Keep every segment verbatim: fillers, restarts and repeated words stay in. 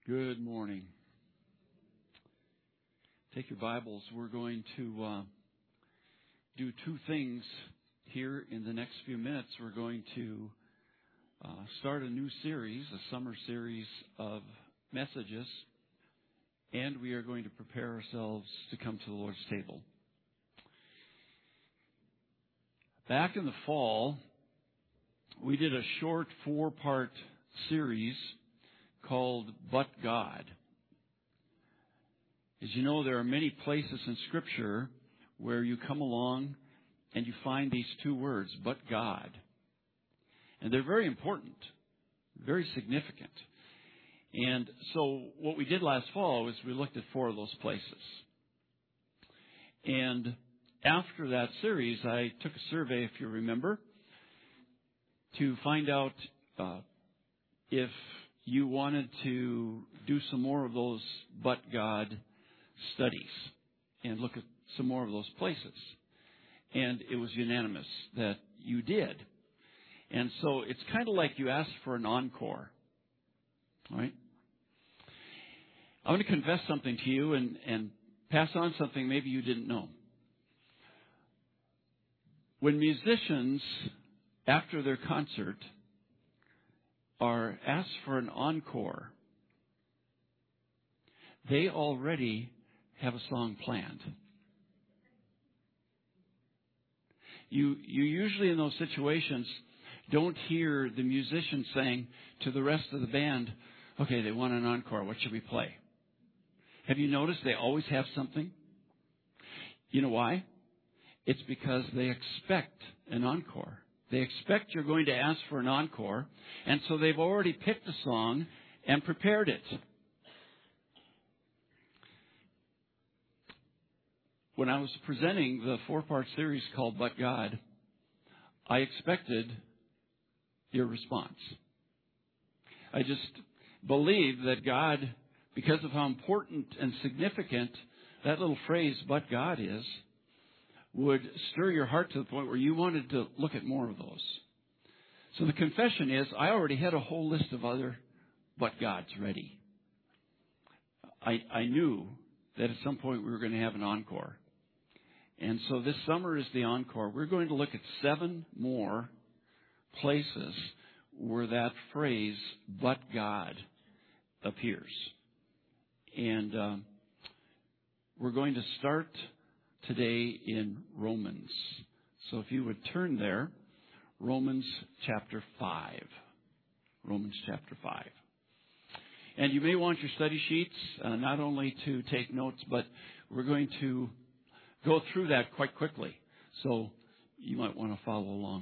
Good morning. Take your Bibles. We're going to uh, do two things here in the next few minutes. We're going to uh, start a new series, a summer series of messages, and we are going to prepare ourselves to come to the Lord's table. Back in the fall, we did a short four-part series called But God. As you know, there are many places in Scripture where you come along and you find these two words, but God. And they're very important, very significant. And so what we did last fall was we looked at four of those places. And after that series, I took a survey, if you remember, to find out uh, if you wanted to do some more of those but God studies and look at some more of those places. And it was unanimous that you did. And so it's kind of like you asked for an encore. All right? I want to confess something to you and, and pass on something maybe you didn't know. When musicians, after their concert, are asked for an encore, they already have a song planned. You, you usually in those situations don't hear the musician saying to the rest of the band, okay, they want an encore, what should we play? Have you noticed they always have something? You know why? It's because they expect an encore. They expect you're going to ask for an encore, and so they've already picked a song and prepared it. When I was presenting the four-part series called But God, I expected your response. I just believed that God, because of how important and significant that little phrase, but God, is, would stir your heart to the point where you wanted to look at more of those. So the confession is, I already had a whole list of other but Gods ready. I, I knew that at some point we were going to have an encore. And so this summer is the encore. We're going to look at seven more places where that phrase, but God, appears. And uh, we're going to start today in Romans. So if you would turn there, Romans chapter five. Romans chapter five. And you may want your study sheets, uh, not only to take notes, but we're going to go through that quite quickly. So you might want to follow along.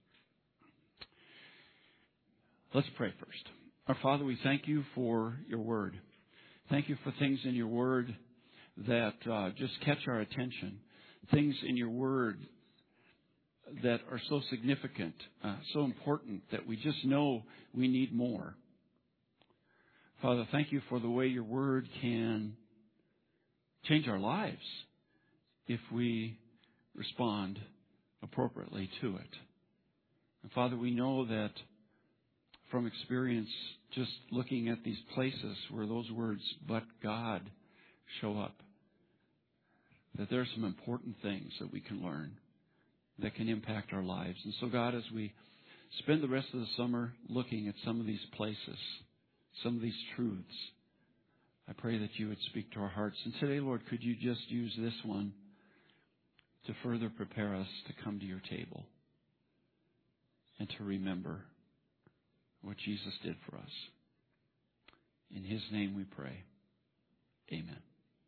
Let's pray first. Our Father, we thank you for your word. Thank you for things in your word that uh, just catch our attention. Things in your word that are so significant, uh, so important, that we just know we need more. Father, thank you for the way your word can change our lives if we respond appropriately to it. And Father, we know that from experience, just looking at these places where those words, but God, show up, that there are some important things that we can learn that can impact our lives. And so, God, as we spend the rest of the summer looking at some of these places, some of these truths, I pray that you would speak to our hearts. And today, Lord, could you just use this one to further prepare us to come to your table and to remember what Jesus did for us. In his name we pray. Amen.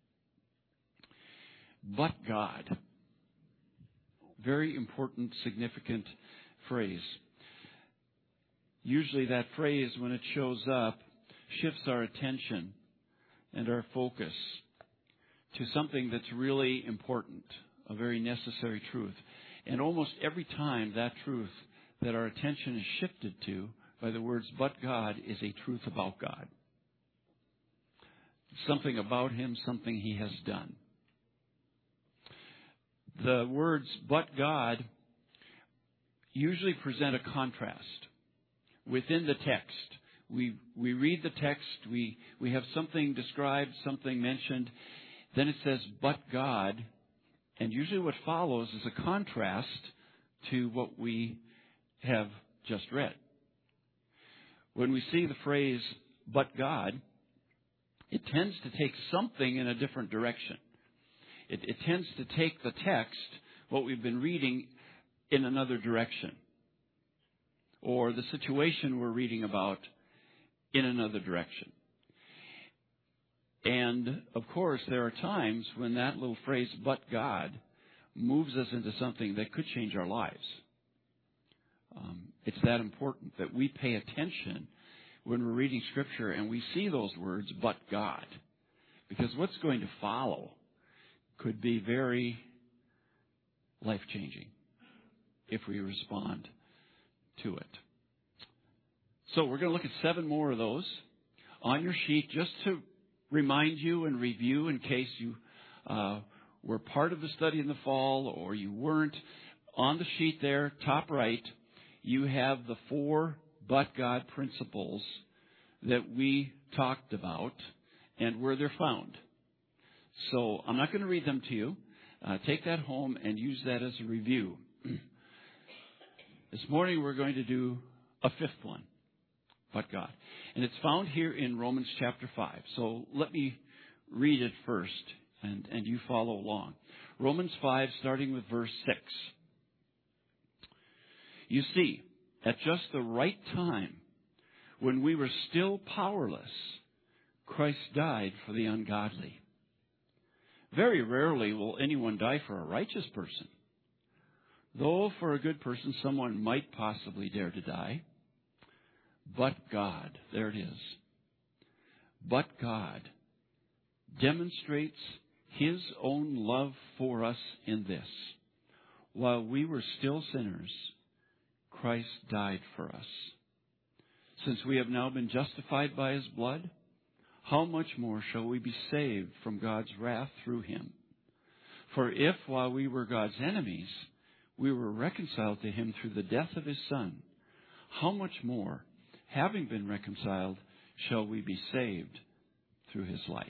But God. Very important, significant phrase. Usually that phrase, when it shows up, shifts our attention and our focus to something that's really important, a very necessary truth. And almost every time that truth that our attention is shifted to by the words, but God, is a truth about God. Something about him, something he has done. The words, but God, usually present a contrast within the text We we read the text, we, we have something described, something mentioned, then it says, but God, and usually what follows is a contrast to what we have just read. When we see the phrase, but God, it tends to take something in a different direction. It, it tends to take the text, what we've been reading, in another direction. Or the situation we're reading about in another direction. And, of course, there are times when that little phrase, but God, moves us into something that could change our lives. Um, it's that important that we pay attention when we're reading Scripture and we see those words, but God. Because what's going to follow could be very life-changing if we respond to it. So we're going to look at seven more of those on your sheet just to remind you and review in case you uh, were part of the study in the fall or you weren't. On the sheet there, top right, you have the four but God principles that we talked about and where they're found. So I'm not going to read them to you. Uh, take that home and use that as a review. This morning we're going to do a fifth one, but God. And it's found here in Romans chapter five. So let me read it first and, and you follow along. Romans five, starting with verse six. You see, at just the right time, when we were still powerless, Christ died for the ungodly. Very rarely will anyone die for a righteous person. Though for a good person, someone might possibly dare to die. But God, there it is. But God demonstrates His own love for us in this. While we were still sinners, Christ died for us. Since we have now been justified by His blood, how much more shall we be saved from God's wrath through Him? For if, while we were God's enemies, we were reconciled to Him through the death of His Son, how much more, having been reconciled, shall we be saved through His life?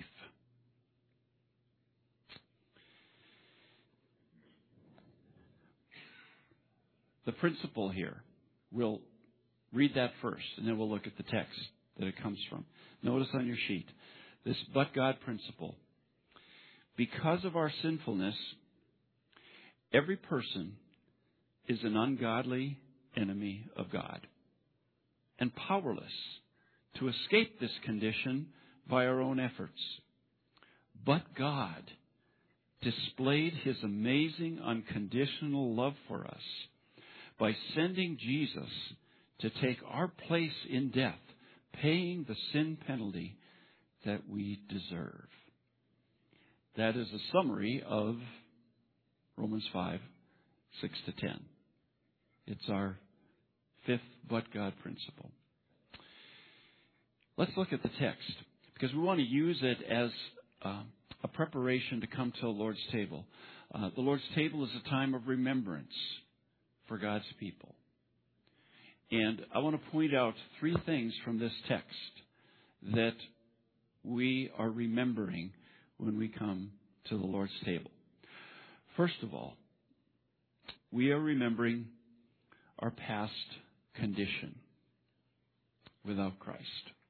The principle here, we'll read that first, and then we'll look at the text that it comes from. Notice on your sheet, this but God principle. Because of our sinfulness, every person is an ungodly enemy of God and powerless to escape this condition by our own efforts. But God displayed His amazing unconditional love for us by sending Jesus to take our place in death, paying the sin penalty that we deserve. That is a summary of Romans five, six to ten. It's our fifth but God principle. Let's look at the text, because we want to use it as uh, a preparation to come to the Lord's table. Uh, the Lord's table is a time of remembrance for God's people. And I want to point out three things from this text that we are remembering when we come to the Lord's table. First of all, we are remembering our past condition without Christ.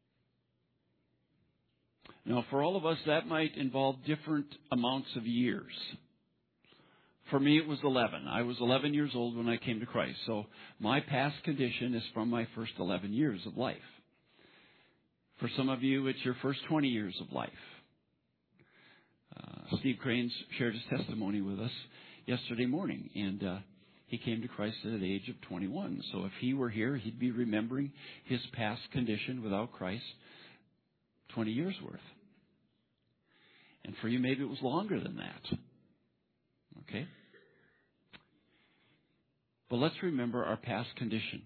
Now, for all of us, that might involve different amounts of years. For me, it was eleven. I was eleven years old when I came to Christ. So my past condition is from my first eleven years of life. For some of you, it's your first twenty years of life. Uh, Steve Cranes shared his testimony with us yesterday morning, and uh, he came to Christ at the age of twenty-one. So if he were here, he'd be remembering his past condition without Christ twenty years worth. And for you, maybe it was longer than that. Okay? But let's remember our past condition.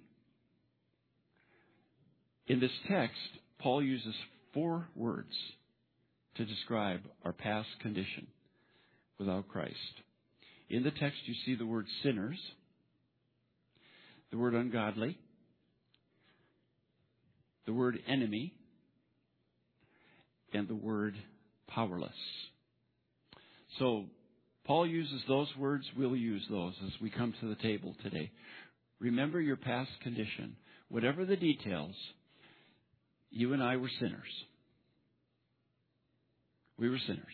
In this text, Paul uses four words to describe our past condition without Christ. In the text, you see the word sinners, the word ungodly, the word enemy, and the word powerless. So Paul uses those words, we'll use those as we come to the table today. Remember your past condition. Whatever the details, you and I were sinners. We were sinners.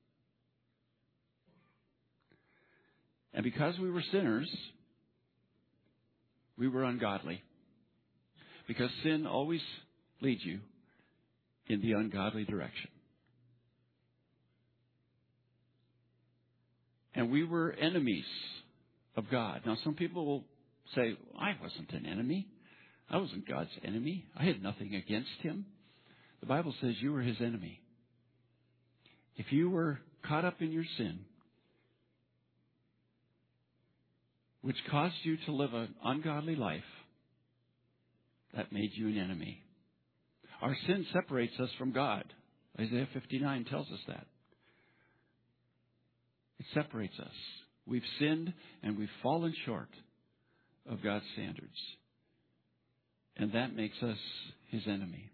And because we were sinners, we were ungodly. Because sin always leads you in the ungodly direction. And we were enemies of God. Now, some people will say, I wasn't an enemy. I wasn't God's enemy. I had nothing against him. The Bible says you were his enemy. If you were caught up in your sin, which caused you to live an ungodly life, that made you an enemy. Our sin separates us from God. Isaiah fifty-nine tells us that. It separates us. We've sinned and we've fallen short of God's standards. And that makes us his enemy.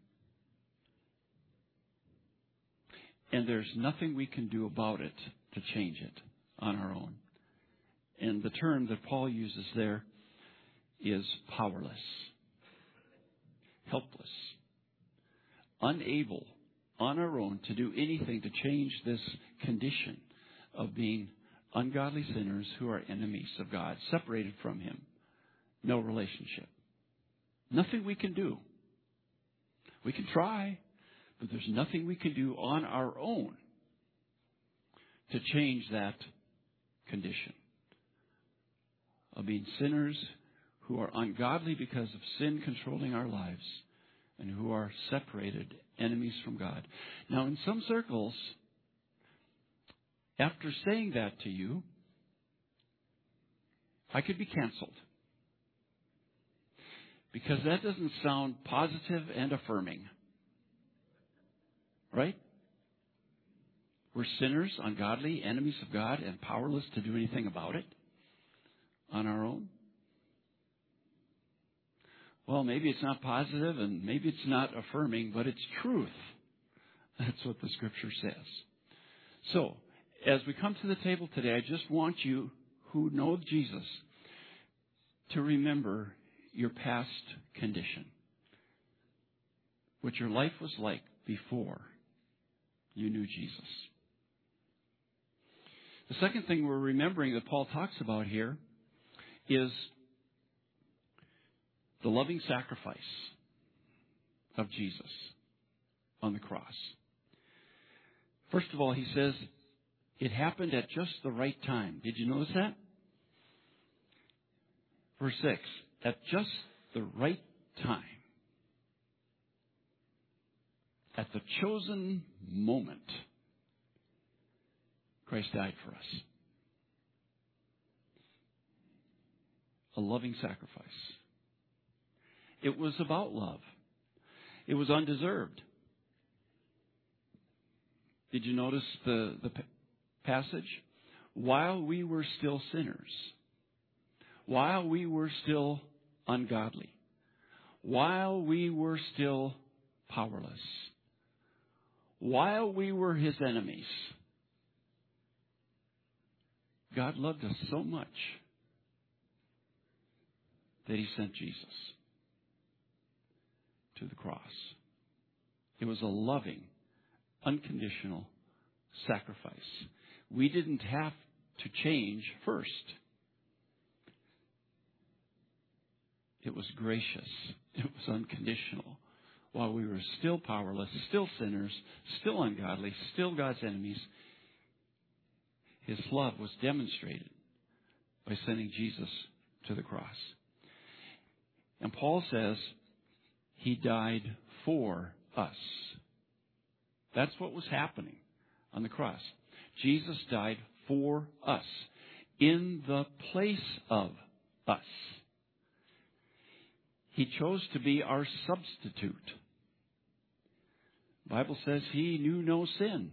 And there's nothing we can do about it to change it on our own. And the term that Paul uses there is powerless, helpless, unable on our own to do anything to change this condition of being ungodly sinners who are enemies of God, separated from him, no relationship. Nothing we can do. We can try, but there's nothing we can do on our own to change that condition of being sinners who are ungodly because of sin controlling our lives and who are separated enemies from God. Now, in some circles, after saying that to you, I could be canceled. Because that doesn't sound positive and affirming. Right? We're sinners, ungodly, enemies of God, and powerless to do anything about it on our own. Well, maybe it's not positive and maybe it's not affirming, but it's truth. That's what the Scripture says. So, as we come to the table today, I just want you who know Jesus to remember your past condition, what your life was like before you knew Jesus. The second thing we're remembering that Paul talks about here is the loving sacrifice of Jesus on the cross. First of all, he says it happened at just the right time. Did you notice that? Verse six, at just the right time, at the chosen moment, Christ died for us. A loving sacrifice. It was about love. It was undeserved. Did you notice the, the passage? While we were still sinners, while we were still ungodly, while we were still powerless, while we were his enemies, God loved us so much that he sent Jesus to the cross. It was a loving, unconditional sacrifice. We didn't have to change first. It was gracious. It was unconditional. While we were still powerless, still sinners, still ungodly, still God's enemies, his love was demonstrated by sending Jesus to the cross. And Paul says he died for us. That's what was happening on the cross. Jesus died for us, in the place of us. He chose to be our substitute. The Bible says he knew no sin,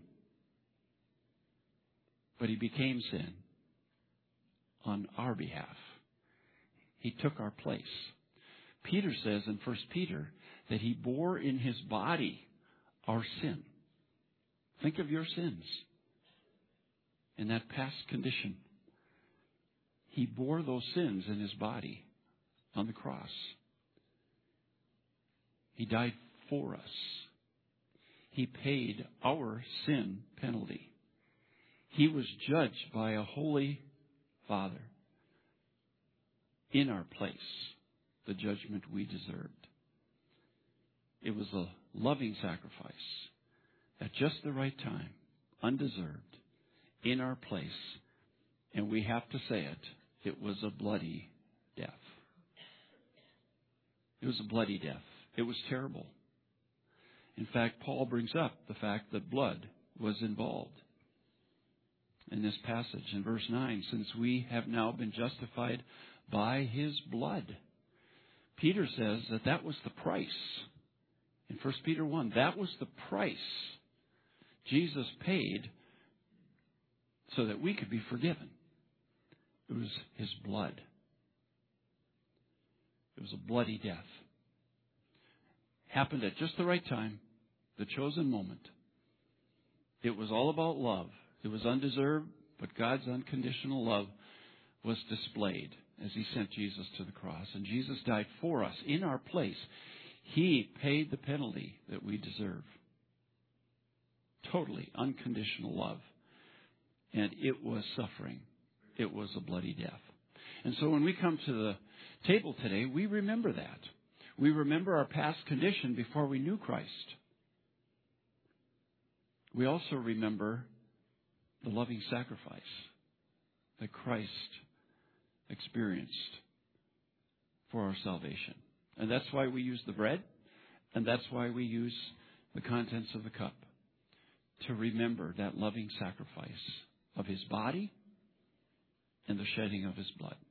but he became sin on our behalf. He took our place. Peter says in First Peter that he bore in his body our sin. Think of your sins in that past condition. He bore those sins in his body on the cross. He died for us. He paid our sin penalty. He was judged by a holy Father in our place, the judgment we deserved. It was a loving sacrifice at just the right time, undeserved, in our place. And we have to say it, it was a bloody death. It was a bloody death. It was terrible. In fact, Paul brings up the fact that blood was involved in this passage in verse nine. Since we have now been justified by his blood. Peter says that that was the price. In First Peter one, that was the price Jesus paid so that we could be forgiven. It was his blood. It was a bloody death. Happened at just the right time, the chosen moment. It was all about love. It was undeserved, but God's unconditional love was displayed as he sent Jesus to the cross. And Jesus died for us in our place. He paid the penalty that we deserve. Totally unconditional love. And it was suffering. It was a bloody death. And so when we come to the table today, we remember that. We remember our past condition before we knew Christ. We also remember the loving sacrifice that Christ experienced for our salvation. And that's why we use the bread, and that's why we use the contents of the cup, to remember that loving sacrifice of his body and the shedding of his blood.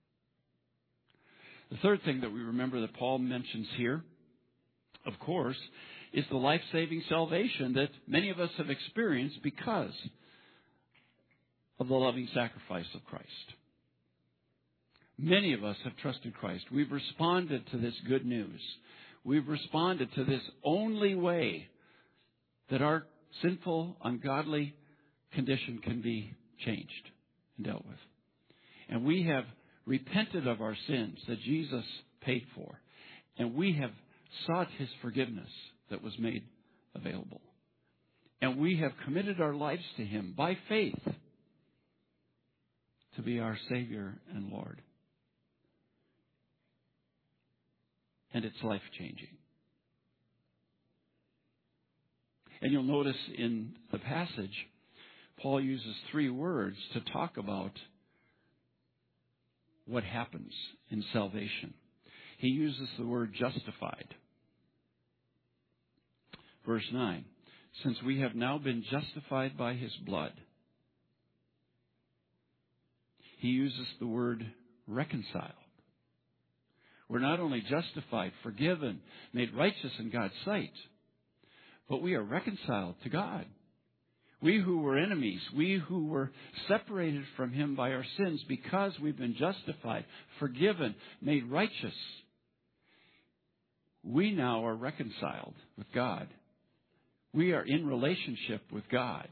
The third thing that we remember that Paul mentions here, of course, is the life-saving salvation that many of us have experienced because of the loving sacrifice of Christ. Many of us have trusted Christ. We've responded to this good news. We've responded to this only way that our sinful, ungodly condition can be changed and dealt with. And we have repented of our sins that Jesus paid for. And we have sought his forgiveness that was made available. And we have committed our lives to him by faith to be our Savior and Lord. And it's life-changing. And you'll notice in the passage, Paul uses three words to talk about what happens in salvation. He uses the word justified. Verse nine, since we have now been justified by his blood. He uses the word reconciled. We're not only justified, forgiven, made righteous in God's sight, but we are reconciled to God. We who were enemies, we who were separated from him by our sins, because we've been justified, forgiven, made righteous, we now are reconciled with God. We are in relationship with God.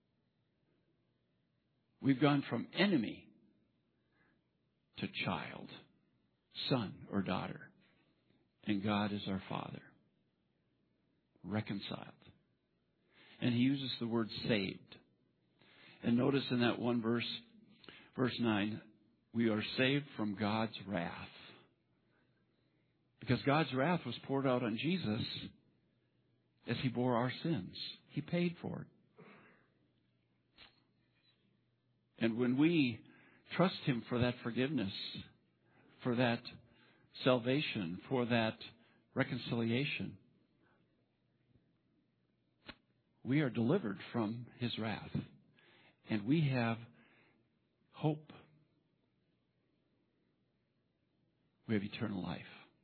We've gone from enemy to child, son or daughter. And God is our Father. Reconciled. And he uses the word saved. And notice in that one verse, verse nine, we are saved from God's wrath. Because God's wrath was poured out on Jesus as he bore our sins. He paid for it. And when we trust him for that forgiveness, for that salvation, for that reconciliation, we are delivered from his wrath. And we have hope. We have eternal life.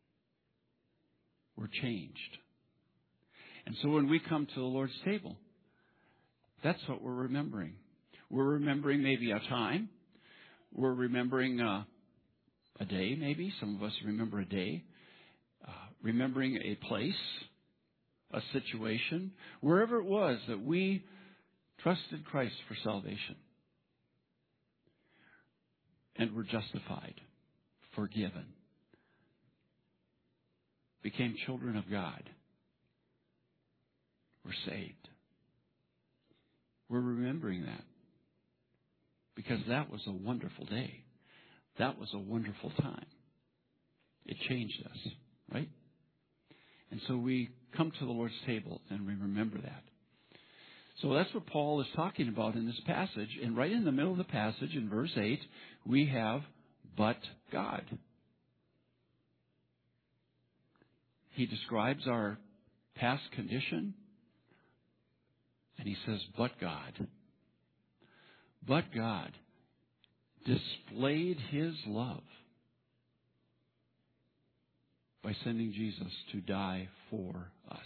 We're changed. And so when we come to the Lord's table, that's what we're remembering. We're remembering maybe a time. We're remembering uh, a day, maybe. Some of us remember a day. remembering a place, a situation, wherever it was that we trusted Christ for salvation and were justified, forgiven, became children of God, were saved. We're remembering that because that was a wonderful day. That was a wonderful time. It changed us, right? And so we come to the Lord's table and we remember that. So that's what Paul is talking about in this passage. And right in the middle of the passage, in verse eight, we have, but God. He describes our past condition, and he says, but God. But God displayed his love by sending Jesus to die for us.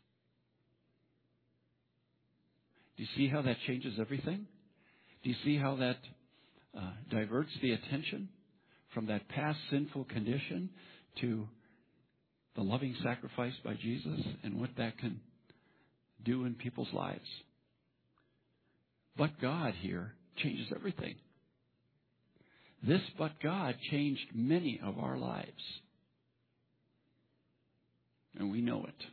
Do you see how that changes everything? Do you see how that uh, diverts the attention from that past sinful condition to the loving sacrifice by Jesus and what that can do in people's lives? But God here changes everything. This but God changed many of our lives. And we know it.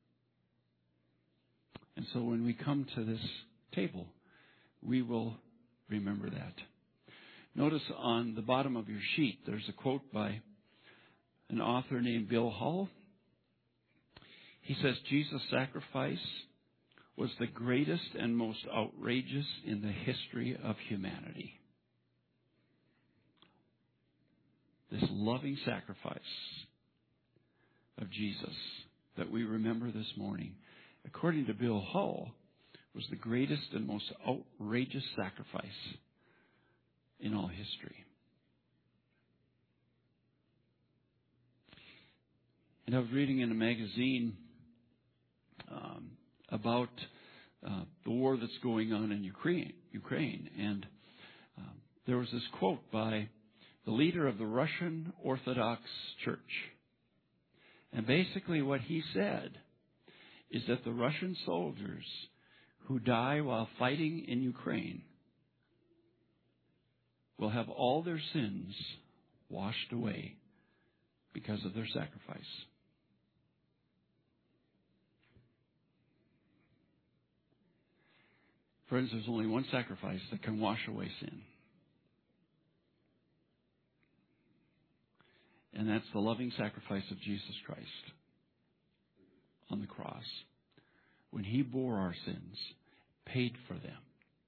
And so when we come to this table, we will remember that. Notice on the bottom of your sheet, there's a quote by an author named Bill Hull. He says, Jesus' sacrifice was the greatest and most outrageous in the history of humanity. This loving sacrifice of Jesus that we remember this morning, according to Bill Hull, was the greatest and most outrageous sacrifice in all history. And I was reading in a magazine um, about uh, the war that's going on in Ukraine, Ukraine, and um, there was this quote by the leader of the Russian Orthodox Church. And basically what he said is that the Russian soldiers who die while fighting in Ukraine will have all their sins washed away because of their sacrifice. Friends, there's only one sacrifice that can wash away sin. And that's the loving sacrifice of Jesus Christ on the cross. When he bore our sins, paid for them,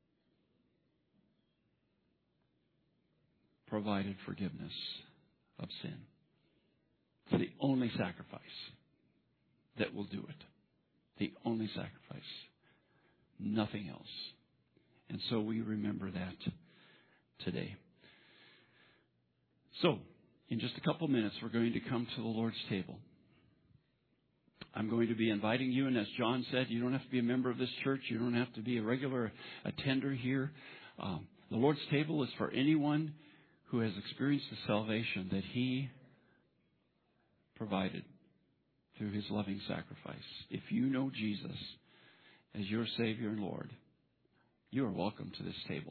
provided forgiveness of sin. It's the only sacrifice that will do it. The only sacrifice. Nothing else. And so we remember that today. So, in just a couple minutes, we're going to come to the Lord's table. I'm going to be inviting you, and as John said, you don't have to be a member of this church. You don't have to be a regular attender here. Um, the Lord's table is for anyone who has experienced the salvation that he provided through his loving sacrifice. If you know Jesus as your Savior and Lord, you are welcome to this table.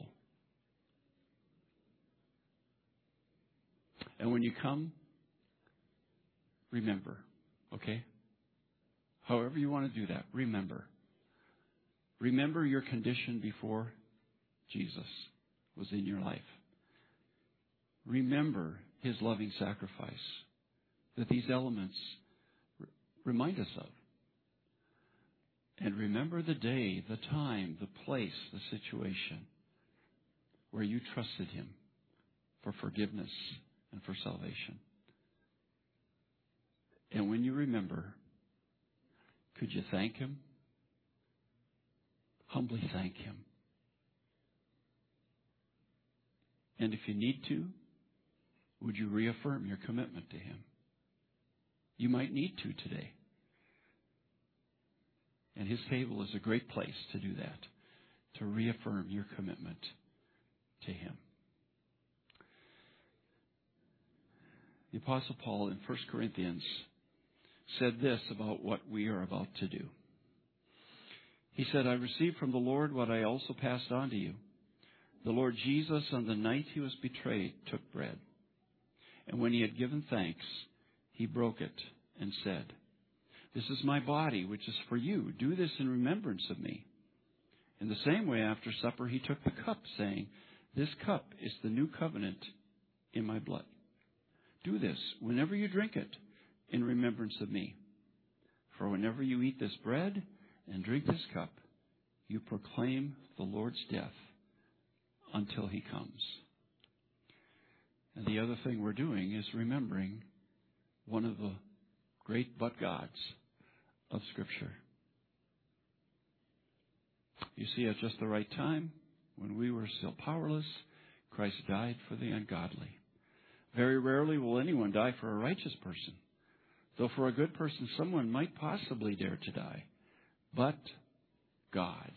And when you come, remember, okay? However you want to do that, remember. Remember your condition before Jesus was in your life. Remember his loving sacrifice that these elements r- remind us of. And remember the day, the time, the place, the situation where you trusted him for forgiveness and for salvation. And when you remember, could you thank him? Humbly thank him. And if you need to, would you reaffirm your commitment to him? You might need to today. And his table is a great place to do that, to reaffirm your commitment to him. The Apostle Paul in First Corinthians said this about what we are about to do. He said, I received from the Lord what I also passed on to you. The Lord Jesus, on the night he was betrayed, took bread. And when he had given thanks, he broke it and said, this is my body, which is for you. Do this in remembrance of me. In the same way, after supper, he took the cup, saying, this cup is the new covenant in my blood. Do this whenever you drink it in remembrance of me. For whenever you eat this bread and drink this cup, you proclaim the Lord's death until he comes. And the other thing we're doing is remembering one of the great but gods of Scripture. You see, at just the right time, when we were still powerless, Christ died for the ungodly. Very rarely will anyone die for a righteous person, though for a good person someone might possibly dare to die. But God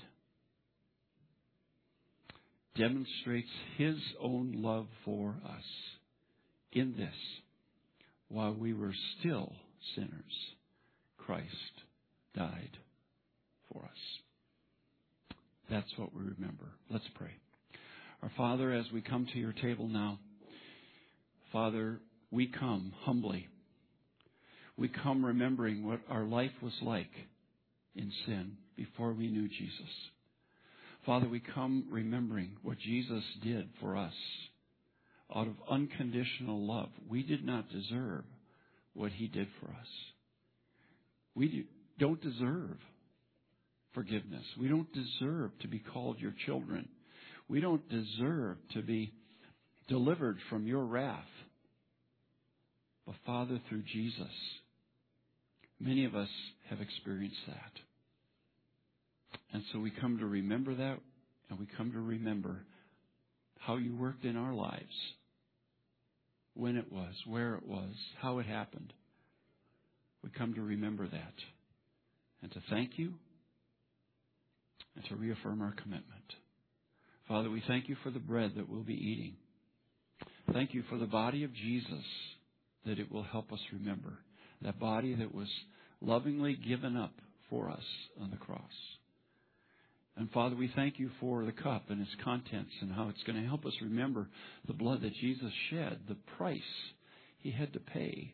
demonstrates his own love for us in this: while we were still sinners, Christ died for us. That's what we remember. Let's pray. Our Father, as we come to your table now, Father, we come humbly. We come remembering what our life was like in sin before we knew Jesus. Father, we come remembering what Jesus did for us out of unconditional love. We did not deserve what he did for us. We don't deserve forgiveness. We don't deserve to be called your children. We don't deserve to be delivered from your wrath. But Father, through Jesus, many of us have experienced that. And so we come to remember that, and we come to remember how you worked in our lives, when it was, where it was, how it happened. We come to remember that and to thank you and to reaffirm our commitment. Father, we thank you for the bread that we'll be eating. Thank you for the body of Jesus, that it will help us remember. That body that was lovingly given up for us on the cross. And Father, we thank you for the cup and its contents and how it's going to help us remember the blood that Jesus shed, the price he had to pay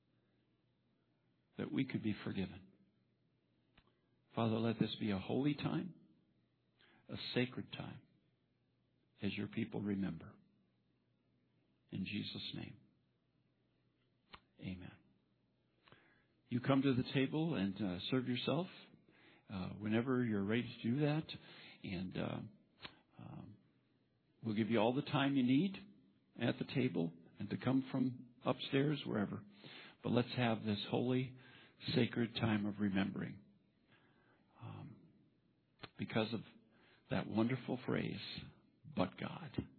that we could be forgiven. Father, let this be a holy time, a sacred time, as your people remember. In Jesus' name, amen. You come to the table and uh, serve yourself uh, whenever you're ready to do that. And uh, um, we'll give you all the time you need at the table and to come from upstairs, wherever. But let's have this holy, sacred time of remembering. Um, because of that wonderful phrase, but God.